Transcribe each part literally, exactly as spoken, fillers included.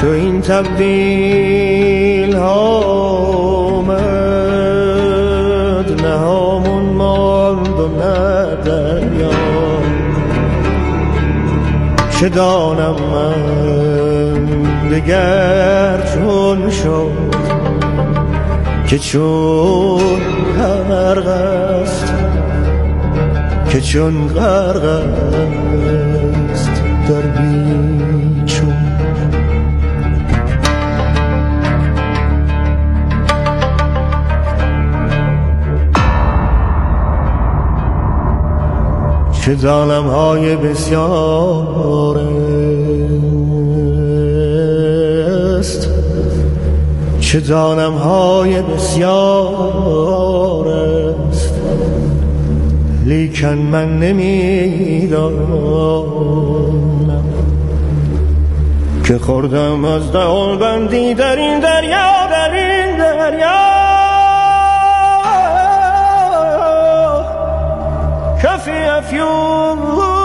چو این تبدیل ها آمد، نه همون ماند و نه دریا. چه دانم من دگر چون شد که چون غرق است، که چون غرق است در بیچون. چه ظالم های بسیار است، چه ظالم های بسیار است، لیکن من نمیدانم که خوردم از دهان بندی در این دریا، در این دریا. کفی افیون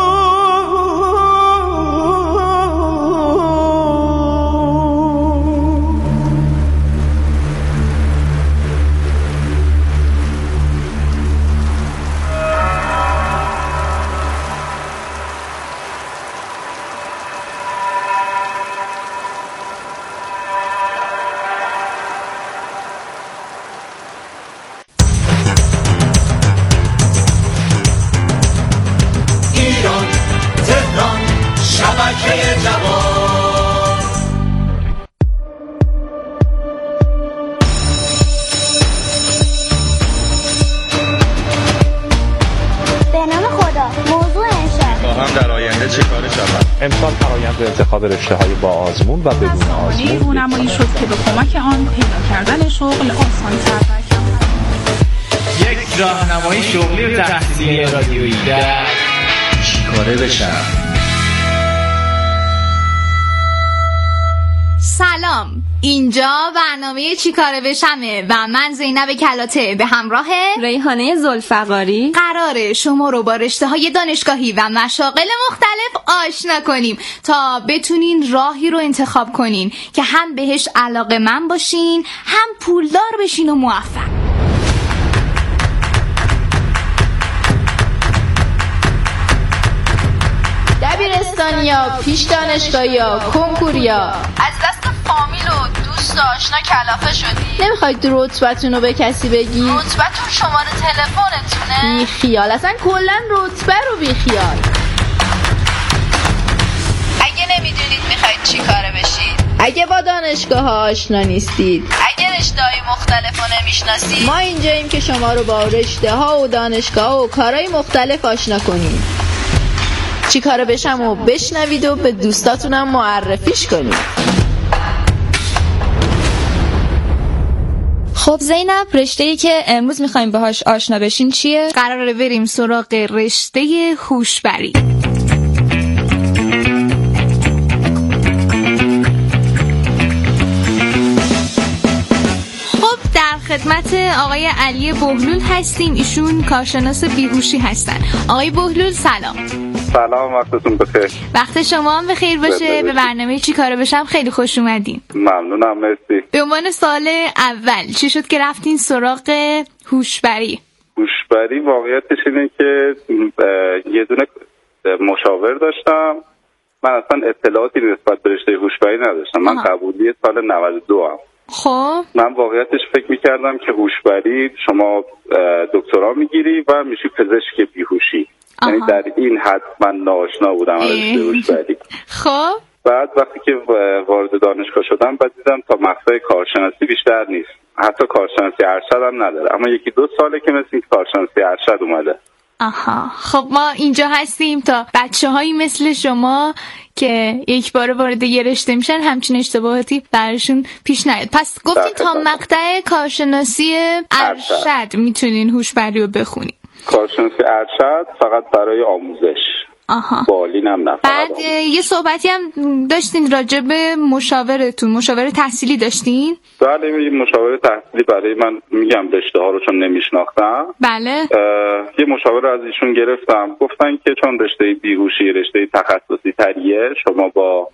امسال فرآیند انتخاب رشته‌های با آزمون و بدون آزمون رونمایی شد که به کمک آن پیدا کردن شغل آسان‌تر و کمتر. یک راهنمای شغلی و تحصیلی رادیویی در چیکاره بشم. سلام، اینجا برنامه چیکاره بشمه و من زینب کلاته به همراه ریحانه ذوالفقاری قراره شما رو با رشته‌های دانشگاهی و مشاغل مختلف آشنا کنیم تا بتونین راهی رو انتخاب کنین که هم بهش علاقه‌مند باشین، هم پولدار بشین و موفق. دبیرستانیا، پیش دانشگاهیا، کنکوریا، از دست فامیل و دوست آشنا کلافه شدی؟ نمیخواید رتبتون رو به کسی بگی؟ رتبتون شماره تلفنتونه؟ بی خیال، اصلا کلا رتبه رو بی خیال. اگه نمیدونید میخواید چی کاره بشید، اگه با دانشگاه ها آشنا نیستید، اگه رشته های مختلف رو نمیشناسید، ما اینجاییم که شما رو با رشته ها و دانشگاه و کارهای مختلف آشنا کنیم. چی کاره بشم و بشنوید و به دوستاتونم معرفیش کنید. خب زینب، رشته‌ای که امروز می‌خوایم باهاش آشنا بشین چیه؟ قراره بریم سراغ رشته هوشبری. خب در خدمت آقای علی بهلول هستیم، ایشون کارشناس بیهوشی هستن. آقای بهلول سلام. سلام، وقتتون بخیر. وقت شما هم بخیر باشه. به برنامه چی کاره بشم خیلی خوش اومدین. ممنونم، مرسی. به عنوان سوال اول چی شد که رفتین سراغ هوشبری؟ هوشبری واقعیتش اینه که یه دونه مشاور داشتم. من اصلا اطلاعاتی نسبت به رشته هوشبری نداشتم. من قبولی سال نود و دو ام. خب من واقعیتش فکر می‌کردم که هوشبری شما دکترا میگیری و میشی پزشک بیهوشی. یعنی در این حد من ناآشنا بودم از رشته هوشبری. خب بعد وقتی که وارد دانشگاه شدم بعد دیدم تا مقطع کارشناسی بیشتر نیست، حتی کارشناسی ارشد هم نداره، اما یکی دو ساله که مثل کارشناسی ارشد اومده. آها، خب ما اینجا هستیم تا بچه هایی مثل شما که یک بار وارد یه رشته میشن همچین اشتباهاتی براشون پیش نیاد. پس گفتین تا مقطع کارشناسی ارشد, ارشد میتونین هوشبری رو بخونین. کارشناسی ارشد فقط برای آموزش. آها. بالین هم نه. بعد یه صحبتی هم داشتین راجع به مشاورتون، مشاور تحصیلی داشتین؟ بله، یه مشاور تحصیلی برای من، میگم رشته ها رو چون نمیشناختم. بله. یه مشاور از ایشون گرفتم، گفتن که چون رشته بیهوشی رشته تخصصی تریه، شما با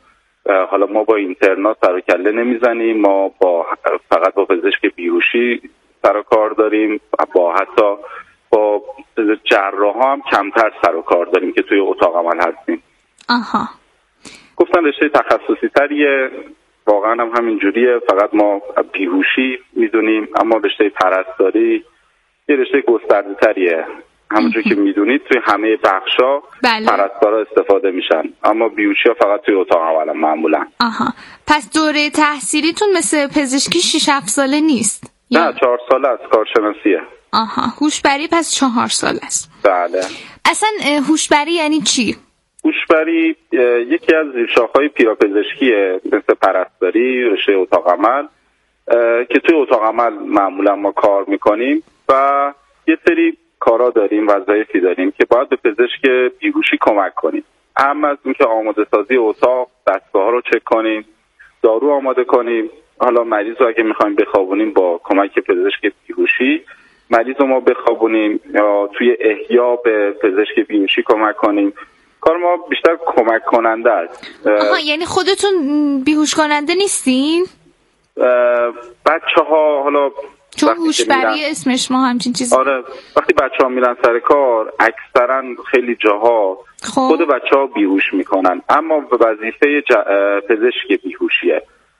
حالا ما با اینترنات سر و کله نمیزنیم، ما با فقط با پزشک بیهوشی سر و کار داریم، با حتی با جراح هم کمتر سر و کار داریم که توی اتاق عمل هستیم. آها. گفتن رشته تخصصی تریه، واقعا هم همین جوریه، فقط ما بیهوشی میدونیم، اما رشته پرستاری یه رشته گسترده تریه. همونجور که میدونید توی همه بخشا بله. پرستارا استفاده میشن، اما بیهوشی ها فقط توی اتاق عمل معمولا. آها. پس دوره تحصیلیتون مثل پزشکی شش هفت ساله نیست؟ نه، چهار ساله از کارشناسیه. آها. هوشبری پس چهار ساله است. بله. اصلا هوشبری یعنی چی؟ هوشبری یکی از زیرشاخه‌های پیراپزشکیه، مثل پرستاری، رشته اتاق عمل که توی اتاق عمل معمولا ما کار میکنیم و یه سری کارا داریم، وظایفی داریم که باید به پزشک بیهوشی کمک کنیم. اهم از اینکه آماده سازی اتاق، دستگاه ها رو چک کنیم، دارو آماده کنیم. حالا مریض رو اگه میخوایم بخوابونیم با کمک پزشک بیهوشی مریض رو ما بخوابونیم، یا توی احیا به پزشک بیهوشی کمک کنیم. کار ما بیشتر کمک کننده است. آها، یعنی خودتون بیهوش کننده نیستین؟ بچه ها حالا چون هوشبری اسمش ما همچین چیزی. آره، وقتی بچه ها میرن سر کار اکثرا خیلی جاها خب. خود بچه ها بیهوش میکنن، اما وظیفه ج... پزشک بیهوشیه.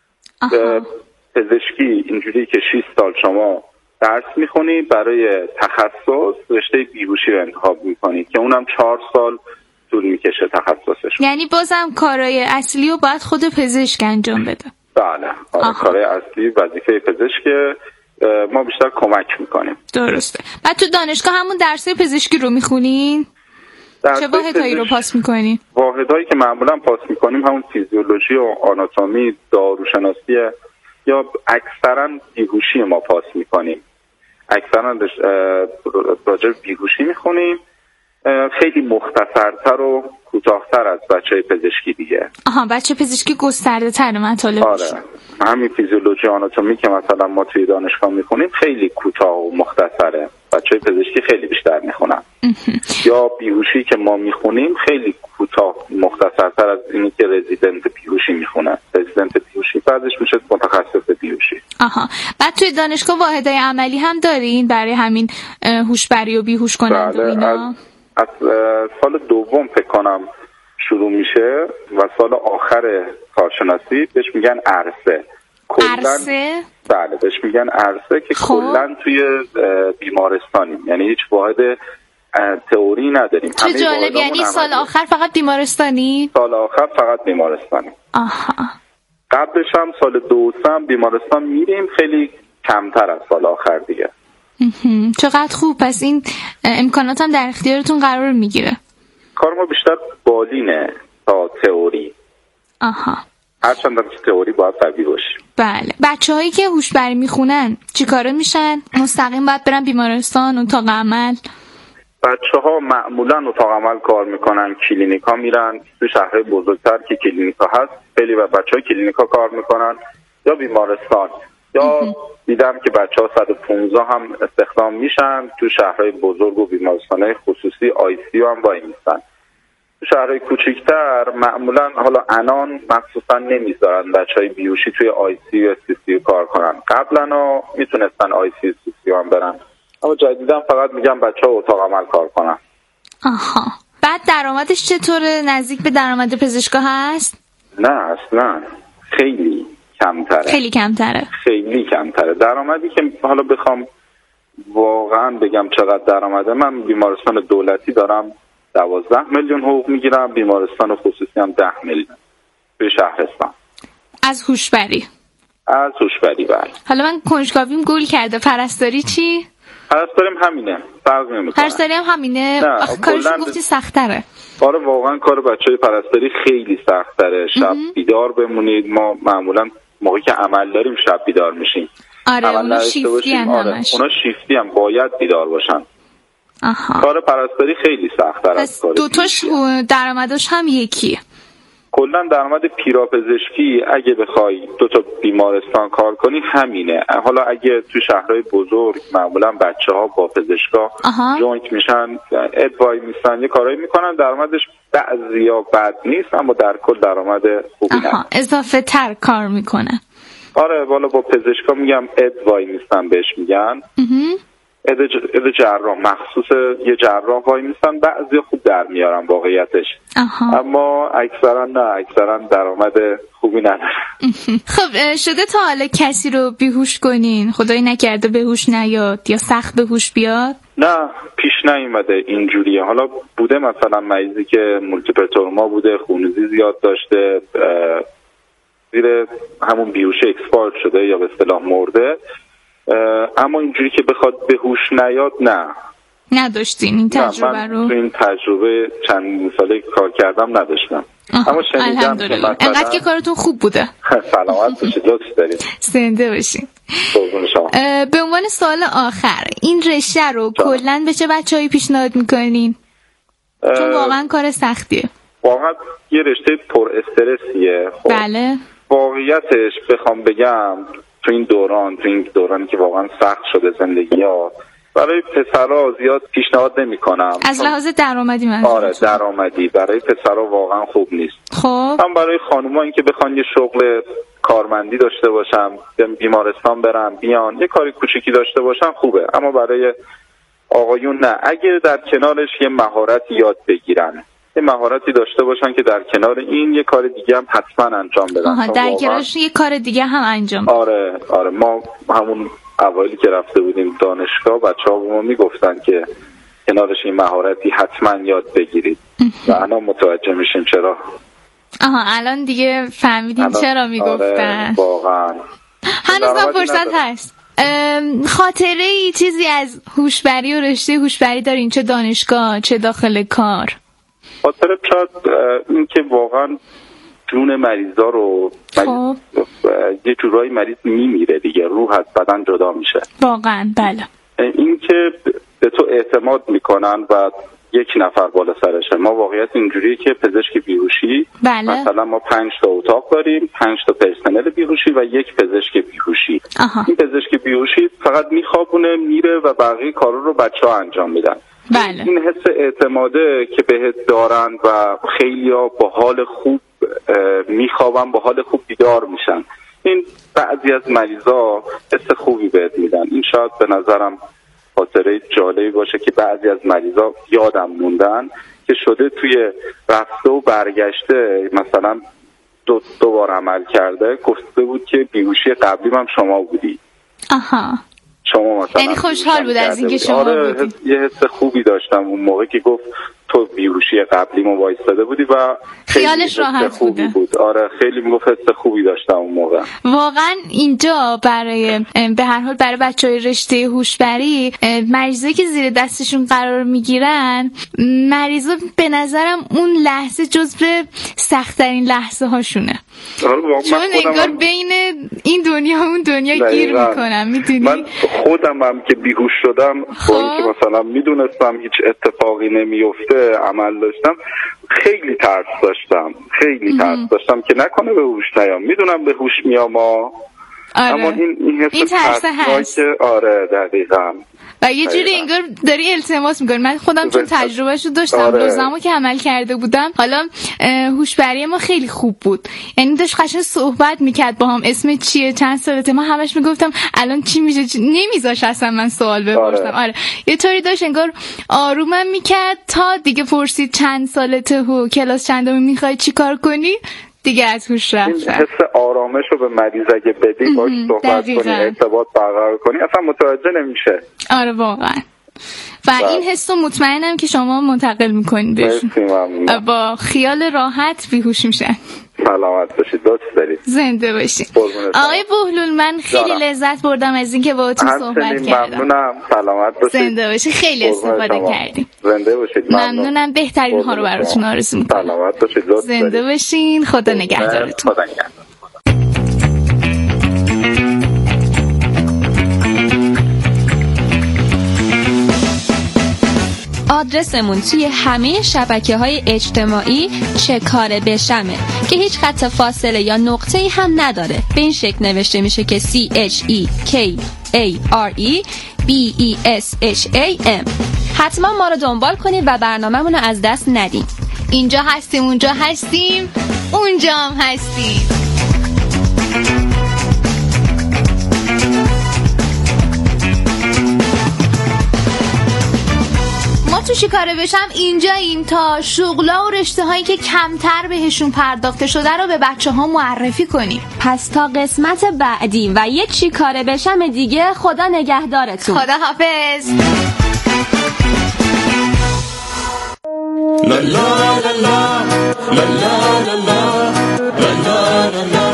پزشکی اینجوری که شش سال شما درس میخونی، برای تخصص رشته بیهوشی رو انتخاب میکنی که اونم چهار سال طول میکشه تخصصش. یعنی بازم کارهای اصلی رو باید خود پزشک انجام بده. بله، آره، کارهای اصلی وظیفه پزشک، ما بیشتر کمک میکنیم. درسته. بعد تو دانشگاه همون درسای پزشکی رو میخونین؟ چه واحدهایی رو پاس میکنین؟ واحدهایی که معمولا پاس میکنیم همون فیزیولوژی و آناتومی، داروشناسی، یا اکثرا بیهوشی ما پاس میکنیم. اکثرا راجع به بیهوشی میخونیم، خیلی مختصرتر و کوتاه‌تر از بچه پزشکی دیگه. آها، بچه پزشکی گسترده تر مطالب. آره، همین فیزیولوژی آناتومی که مثلا ما توی دانشگاه میخونیم خیلی کوتاه و مختصره، بچه پزشکی خیلی بیشتر میخونن. یا بیهوشی که ما میخونیم خیلی کوتاه مختصرتر از اینی که رزیدنت بیهوشی میخونن. رزیدنت بیهوشی بعدش میشه متخصص بیهوشی. آها. بعد توی دانشگاه واحدهای عملی هم دارین برای همین هوشبری و بیهوش کننده و اینا؟ از سال دوم فکر کنم شروع میشه و سال آخر کارشناسی بهش میگن عرصه. عرصه؟ بله، بهش میگن عرصه که خب. کلن توی بیمارستانیم، یعنی هیچ واحد تئوری نداریم. چه جالب، یعنی سال آخر فقط بیمارستانی؟ سال آخر فقط بیمارستانی. آها. قبلش هم سال دو سم بیمارستان میریم، خیلی کمتر از سال آخر دیگه. چقدر خوب. پس این امکانات هم در اختیارتون قرار میگیره. کار ما بیشتر بالینه تا تئوری. آها. هرچند در تئوری باید قوی باشیم. بله. بچه هایی که هوشبری میخونن چی کاره میشن؟ مستقیم باید برن بیمارستان، اتاق عمل؟ بچه ها معمولا اتاق عمل کار میکنن، کلینیکا میرن. تو شهرهای بزرگتر که کلینیکا هست خیلی و بچه های کلینیکا کار میکنن، یا بیمارستان. یا دیدم که بچه ها صد و پانزده هم استخدام میشن تو شهرهای بزرگ و بیمارستانهای خصوصی، آی سی یو هم وای میستن. تو شهرهای کوچکتر معمولا حالا انان مخصوصا نمیذارن بچه های بیهوشی توی آی سی یو سی سی یو کار کنن. قبلا ها میتونستن آی سی یو سی سی یو هم برن، اما جدیدن فقط میگن بچه ها اتاق عمل کار کنن. آها. بعد درآمدش چطوره؟ نزدیک به درآمد پزشکا هست؟ نه اصلا، خیلی کمتره. خیلی کمتره. خیلی کمتره. درآمدی که حالا بخوام واقعا بگم چقدر درآمده، من بیمارستان دولتی دارم دوازده میلیون حقوق میگیرم، بیمارستان خصوصی هم ده میلیون به شهرستان. از هوشبری؟ از هوشبری بله. حالا من کنجکاویم گول کرده، پرستاری چی؟ پرستاریم همینه، فرق نمیکنه. پرستاری هم همینه؟ آخه کارشون گفتی سخت‌تره. آره واقعا کار بچهای پرستاری خیلی سخت‌تره. شب بیدار بمونید، ما معمولا موقعی که عمل داریم شب بیدار میشیم. آره اونا شیفتی هم آره. همش. اونا شیفتی هم باید بیدار باشن. آها. کار پرستاری خیلی سخت‌تر از کار دوتاش درآمدش هم یکیه. کلا درآمد پیراپزشکی اگه بخوای دو تا بیمارستان کار کنی همینه. حالا اگه تو شهرهای بزرگ معمولا بچه‌ها با پزشکا جوینت میشن، ادوای میسن، یه کارایی میکنن، درآمدش بعضیا بد نیست اما در کل درآمد خوبی نه. اضافه تر کار میکنه. آره والا با پزشکا میگم ادوای میسن بهش میگن. اد جراح مخصوص یه جراح وای میسن، بعضی خوب در میارن واقعیتش. آها. اما اکثرا نه، اکثرا درآمد خوبی نداره. خب شده تا حالا کسی رو بیهوش کنین؟ خدای نکرده بهوش نیاد یا سخت بهوش بیاد؟ نه پیش نیومده اینجوریه. حالا بوده مثلا مریضی که مولتیپل تروما بوده، خونریزی زیاد داشته، زیر همون بیهوشی اکسپارت شده یا به اصطلاح مرده، اما اینجوری که بخواد به هوش نیاد نه نداشتین این تجربه رو؟ من تو این تجربه چند ساله کار کردم نداشتم. اما شنیدم که مثلا انقدر که کارتون خوب بوده. سلامت باشید، لطف دارید. زنده باشین. به عنوان سوال آخر، این رشته رو کلا به چه بچه‌هایی پیشنهاد میکنین؟ چون واقعا کار سختیه. واقعا یه رشته پر استرسیه. خب بله. واقعیتش بخوام بگم تو این دوران تو این دورانی که واقعا سخت شده زندگی‌ها، برای پسرها زیاد پیشنهاد نمی‌کنم. از لحاظ درآمدی من. آره درآمدی برای پسرها واقعا خوب نیست. خب هم برای خانوما این که بخوان یه شغل کارمندی داشته باشم، بیمارستان برم بیان، یه کاری کوچیکی داشته باشم خوبه. اما برای آقایون نه. اگه در کنارش یه مهارتی یاد بگیرن، یه مهارتی داشته باشن که در کنار این یه کار دیگه هم حتما انجام بدن. آها در کنارش یه کار دیگه هم انجام. آره آره ما همون اولی که رفته بودیم دانشگاه بچه‌ها به ما میگفتن که کنارش این مهارتی حتما یاد بگیرید و الان متوجه میشیم چرا. آها الان دیگه فهمیدیم چرا میگفتن. آره واقعا هنوز فرصت هست. خاطره ای چیزی از هوشبری و رشته هوشبری دارین، چه دانشگاه چه داخل کار؟ خاطره شاید این که واقعا جون مریضا رو خب. یه جورایی مریض میمیره دیگه، روح از بدن جدا میشه. واقعا بله. این که به تو اعتماد میکنن و یک نفر بالا سرشه. ما واقعیت اینجوریه که پزشک بیهوشی بله. مثلا ما پنج تا اتاق داریم، پنج تا پرسنل بیهوشی و یک پزشک بیهوشی. آها. این پزشک بیهوشی فقط میخوابونه میره و بقیه کارا رو بچه‌ها انجام میدن. بله. این حس اعتماده که بهت دارن و خیلیا با حال خوب میخوابن، با حال خوب بیدار میشن. این بعضی از مریضا حس خوبی بهت میدن. این شاید به نظرم خاطره جالبی باشه که بعضی از مریضا یادم موندن که شده توی رفته و برگشته مثلا دو, دو بار عمل کرده، گفته بود که بیهوشی قبلی هم شما بودی. آها. شما مثلا یعنی خوشحال بود از اینکه شما آره بودی. یه حس خوبی داشتم اون موقع که گفت تو بیهوشی قبلی ما وایستاده بودی و خیالش راحت بوده. بود. آره خیلی میگفت حس خوبی داشتم اون موقع. واقعا اینجا برای به هر حال برای بچهای رشته هوشبری مریضایی که زیر دستشون قرار میگیرن، مریضا به نظرم اون لحظه جزو سخت‌ترین لحظه هاشونه. چون انگار بین این دنیا و اون دنیا گیر میکنم. میدونی من خودم هم که بیهوش شدم با اینکه مثلا میدونستم هیچ اتفاقی نمیفته عمل داشتم، خیلی ترس داشتم خیلی ترس داشتم که نکنه به هوش نیام. میدونم به هوش میام آره. اما این این حس این ترس هست. آره دقیقاً. و یه جوری انگار داری التماس میکنی. من خودم چون تجربهشو داشتم آره. روزنامه که عمل کرده بودم، حالا هوشبری ما خیلی خوب بود، یعنی داشت قشنگ صحبت میکرد با هم اسم چیه چند سالته، من همش میگفتم الان چی میشه چی... نمیذاش اصلا من سوال بپرسم. آره. آره یه طوری داشت انگار آرومم میکرد تا دیگه پرسید چند سالته و کلاس چندمی میخوای چی کار کنی دیگه از هوش رفت. این حس آرامش رو به مریض اگه بدی باش صحبت کنی ارتباط برقرار کنی اصلا متوجه نمیشه. آره واقعا. و با. این حس رو مطمئنم که شما منتقل میکنید بهشون. با خیال راحت بیهوش میشن. سلامت باشید، لطف دارید. زنده باشید. آقای بهلول من خیلی دارم. لذت بردم از اینکه باهاتون صحبت کردم. ممنونم. سلامت باشید. زنده باشید. خیلی استفاده کردیم. زنده باشید. ممنون. ممنونم. بهترین ها رو براتون آرزو میکنم. سلامت باشید. لطف زنده دارید. باشین. خدا نگهدارتون. خدا نگهدار. آدرسمون توی همه شبکه‌های اجتماعی چه کاره بشمه که هیچ خط فاصله یا نقطه‌ای هم نداره. به این شکل نوشته میشه که C H E K A R E B E S H A M. حتما ما رو دنبال کنید و برنامه‌مون رو از دست ندید. اینجا هستیم، اونجا هستیم، اونجا هم هستیم. ما تو چی کاره بشم اینجاییم تا شغلا و رشته هایی که کمتر بهشون پرداخته شده رو به بچه ها معرفی کنیم. پس تا قسمت بعدی و یک چی کاره بشم دیگه، خدا نگهدارتون. خدا حافظ. لا لا لا لا لا لا لا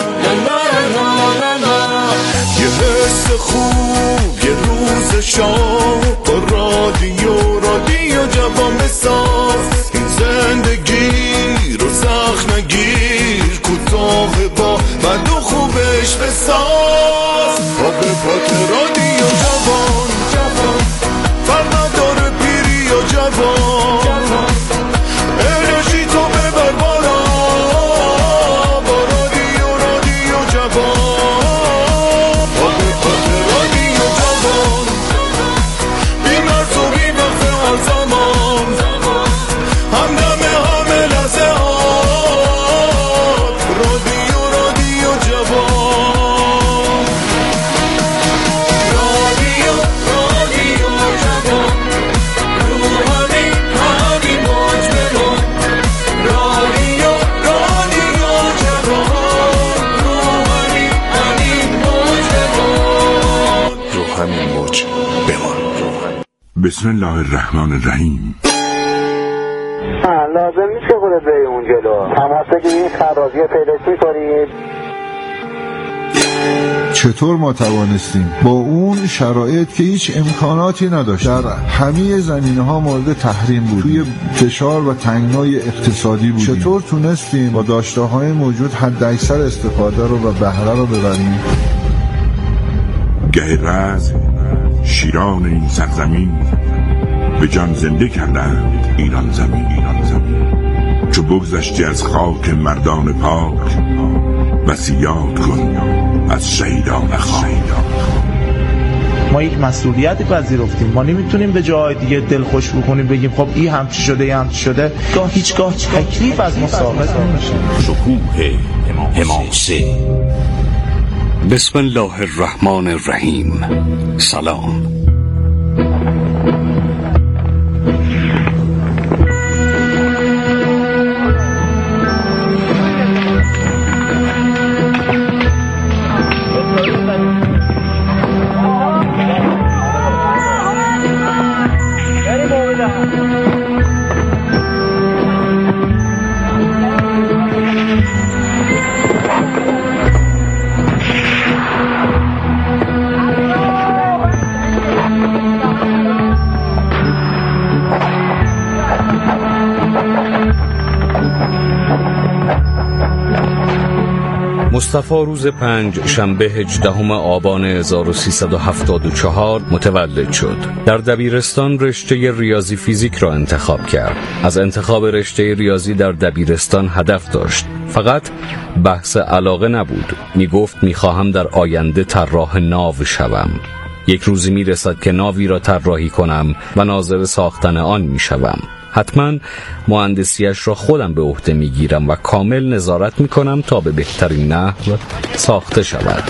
لا لا. یه حس خوب، یه روز شاد، رادیو رادیو جوان بساز. این زندگی رو سخت نگیر، کوتاه با بد و خوبش بساز. با به پات رادیو جوان جوان، فرق نداره پیری یا جوان. انرژی تو ببر بالا، با رادیو رادیو جوان. با به پات رادیو جوان، بی مرز و بی وقت هر زمان، همدم همه لحظه هات. رادیو رادیو جوان، رادیو رادیو جوان، رو همین همین موج بمون. رادیو رادیو جوان، رو همین همین موج بمون. رو همین موج بمون. بسم الله الرحمن الرحیم. لازم نیست که خودت بری اون جلو، تماس بگیرید، خرازی پیداش میکنید. چطور ما توانستیم با اون شرایط که هیچ امکاناتی نداشت در همه زمینه ها مورد تحریم بود، توی فشار و تنگنای اقتصادی بودیم، چطور تونستیم با داشته های موجود حد اکثر استفاده رو و بهره رو ببریم؟ گه رز شیران این سرزمین به جان زنده کردند ایران زمین. ایران زمین چو بگذشتی از خاک مردان پاک، وصیت کن از شهیدان خاک. ما یک مسئولیتی پذیرفتیم، ما نمیتونیم به جای دیگه دل خوش بکنیم بگیم خب این هم چی شده این هم چی شده. گاه هیچگاه تکلیف از ما ساقط نمیشه. شکوه حماسه. بسم الله الرحمن الرحیم. سلام. مصطفی روز پنج شنبه هجدهم آبان هزار و سیصد و هفتاد و چهار متولد شد. در دبیرستان رشته ریاضی فیزیک را انتخاب کرد. از انتخاب رشته ریاضی در دبیرستان هدف داشت، فقط بحث علاقه نبود. می گفت می خواهم در آینده طراح ناو شوم. یک روزی می رسد که ناوی را طراحی کنم و ناظر ساختن آن می شوم. حتما مهندسیش را خودم به عهده می گیرم و کامل نظارت می کنم تا به بهترین نحو ساخته شود.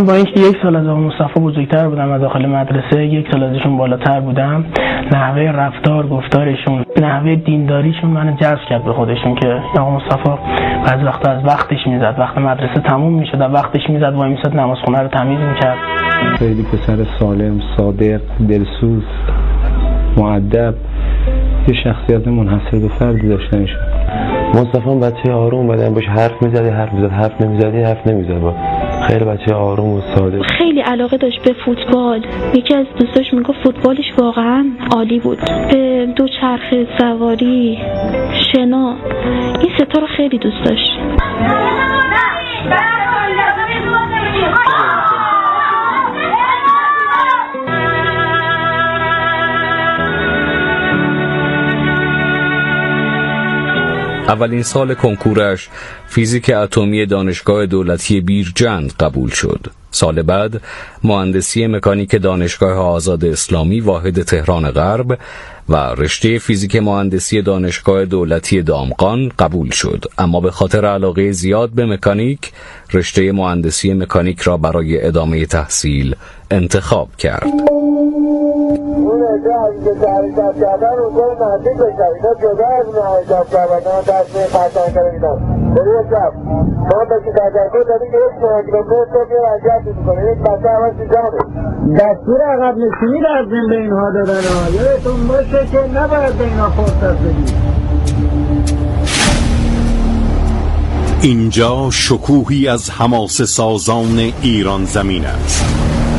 من با اینکه یک سال از آقا مصطفی بزرگتر بودم از داخل مدرسه، یک سال ازشون بالاتر بودم، نحوه رفتار گفتارشون، نحوه دینداریشون منو جذب کرد به خودشون که آقا مصطفی بعضی وقتا از وقتش میزد، وقت مدرسه تموم میشد وقتش میزد وای میساد نمازخونه رو تمیز میکرد. خیلی پسر سالم، صادق، دلسوز، مؤدب، یه شخصیت منحصر به فردی داشته میشه. مصطفی بچه آروم بدن باش، حرف میزدی حرف میزد، حرف نمیزدی حرف نمیزد. با خیلی بچه آروم و ساده. خیلی علاقه داشت به فوتبال. یکی از دوستاش میگفت فوتبالش واقعا عالی بود. به دوچرخه سواری، شنا، این ستا رو خیلی دوست داشت. اولین سال کنکورش فیزیک اتمی دانشگاه دولتی بیرجند قبول شد. سال بعد مهندسی مکانیک دانشگاه آزاد اسلامی واحد تهران غرب و رشته فیزیک مهندسی دانشگاه دولتی دامغان قبول شد، اما به خاطر علاقه زیاد به مکانیک رشته مهندسی مکانیک را برای ادامه تحصیل انتخاب کرد. دستور عقب نشینی لازم به اینها دادن ها، یادتون باشه که نباید به اینها فرصت بدید. اینجا شکوهی از حماسه سازان ایران زمین است.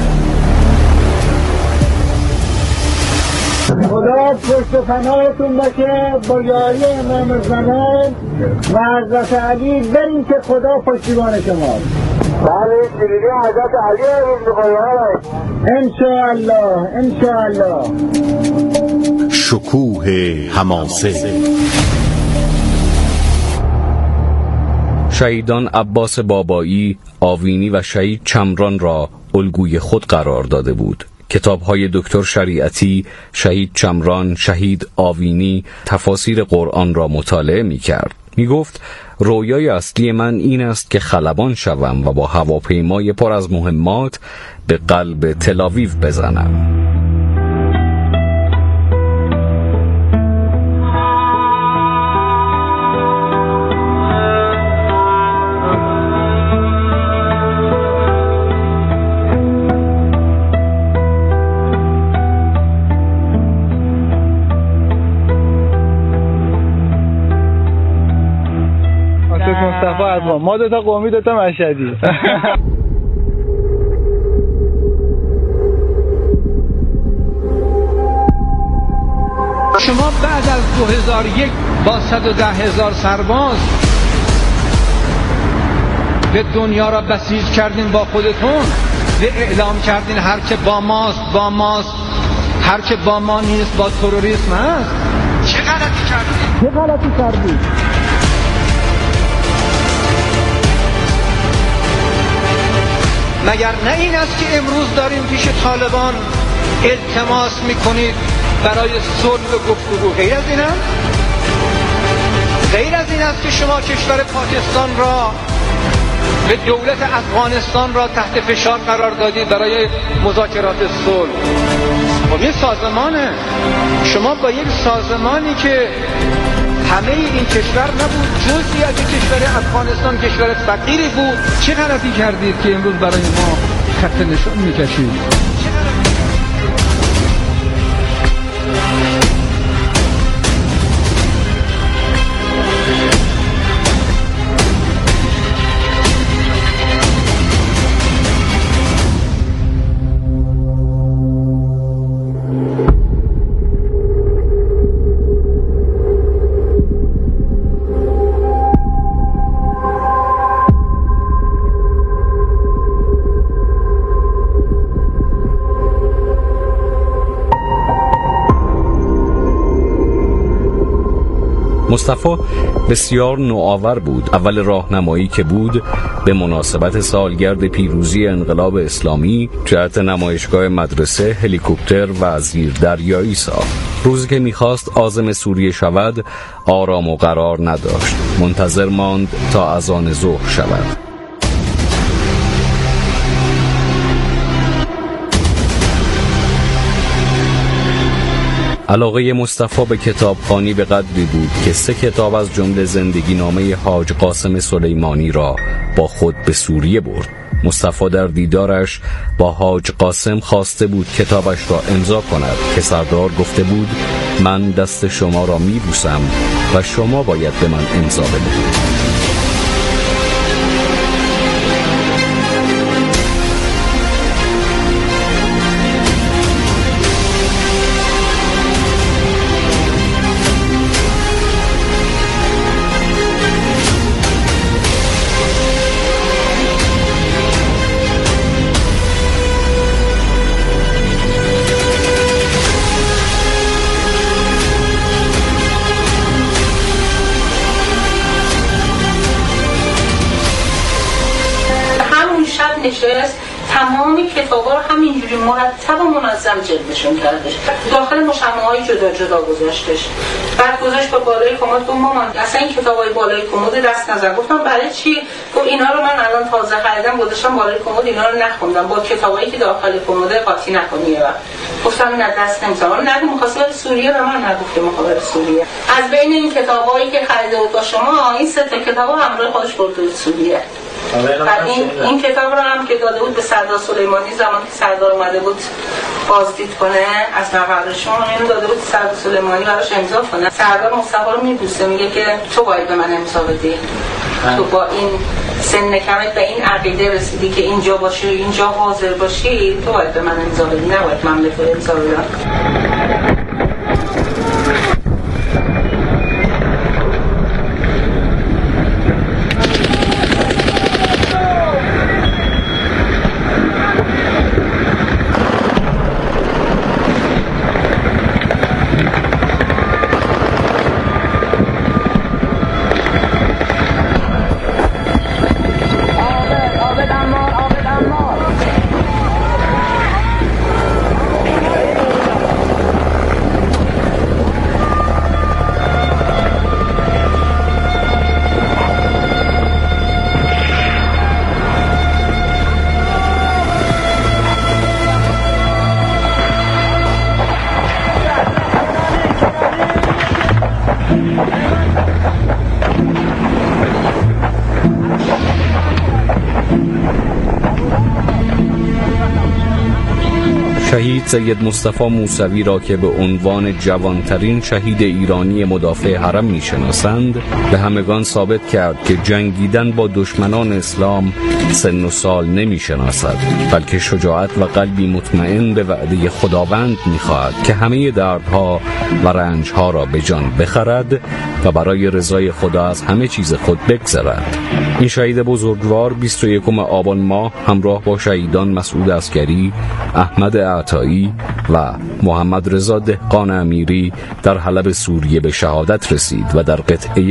خدا پشت پناهتون باشه با یاری امام زمان و حضرت علی، بریم که خدا پشتیبان شماست. بله شیرینی حضرت علی رو می‌خوایم انشاءالله انشاءالله. شکوه حماسه. شهیدان عباس بابایی، آوینی و شهید چمران را الگوی خود قرار داده بود. کتاب‌های دکتر شریعتی، شهید چمران، شهید آوینی تفاسیر قرآن را مطالعه می‌کرد. می‌گفت رویای اصلی من این است که خلبان شوم و با هواپیمای پر از مهمات به قلب تل‌آویو بزنم. ما دوتا قومی دوتا مشهدی. شما بعد از دو هزار و یک با صد و ده هزار سرباز به دنیا را بسیج کردین با خودتون و اعلام کردین هر که با ماست با ماست، هر که با ما نیست با تروریسم هست. چه غلطی کردین؟ چه غلطی کردین؟ مگر نه این است که امروز داریم پیش طالبان التماس میکنید برای صلح و گفتگو؟ غیر از این است؟ غیر از این است که شما کشور پاکستان را به دولت افغانستان را تحت فشار قرار دادید برای مذاکرات صلح؟ خب این سازمانه. شما با یک سازمانی که همه این کشور نبود، جزئی از کشور افغانستان کشور فقیری بود، چه غلطی کردید که امروز برای ما خط نشان میکشید؟ مصطفی بسیار نوآور بود. اول راهنمایی که بود به مناسبت سالگرد پیروزی انقلاب اسلامی جهت نمایشگاه مدرسه هلیکوپتر و زیردریایی ساخت. روزی که میخواست عازم سوریه شود آرام و قرار نداشت، منتظر ماند تا اذان ظهر شود. علاقه مصطفی به کتابخوانی به قدری بود که سه کتاب از جمله زندگی نامه حاج قاسم سلیمانی را با خود به سوریه برد. مصطفی در دیدارش با حاج قاسم خواسته بود کتابش را امضا کند که سردار گفته بود من دست شما را میبوسم و شما باید به من امضا بدهید. نشست تمام کتابا رو همینجوری مرتب و منظم جلدشون کردش، داخل مشمع‌های جدا جدا گذاشتش. بعد گذاشت با بالای کمد گفت مامان اصلا این کتابای بالای کمد دست نزن. گفتم برای چی؟ گفت اینا رو من الان تازه خریدم گذاشتم بالای کمد، اینا رو نخوندم، با کتابایی که داخل کمد قاطی نکنی. یه وقت گفتم نه دست نمیذارم. نگو می‌خواست بره سوریه، به من نگفت که می‌خواد بره سوریه. از بین این کتابایی که خریده بود با شما این سه تا کتابو همراه خودش برده بود سوریه. بعد این این کتاب رو هم که داده بود به سردار سلیمانی زمانی که سردار اومده بود بازدید کنه از مقرشون، اینو داده بود سردار سلیمانی براش امضا کنه. سردار مصطفی رو میبوسه میگه که تو باید به من امضا بدی، تو با این سن کمت به این عقیده رسیدی که اینجا باشی اینجا حاضر باشی، تو باید به من امضا بدی، نباید من به تو امضا بدم. شهید سید مصطفی موسوی را که به عنوان جوانترین شهید ایرانی مدافع حرم میشناسند به همگان ثابت کرد که جنگیدن با دشمنان اسلام سن و سال نمیشناسد، بلکه شجاعت و قلبی مطمئن به وعده خداوند میخواهد که همه دردها و رنجها را به جان بخرد و برای رضای خدا از همه چیز خود بگذرد. این شهید بزرگوار بیست و یکم آبان ماه همراه با شهیدان مسعود عسکری، احمد عطایی و محمد رضا دهقان امیری در حلب سوریه به شهادت رسید و در قطعه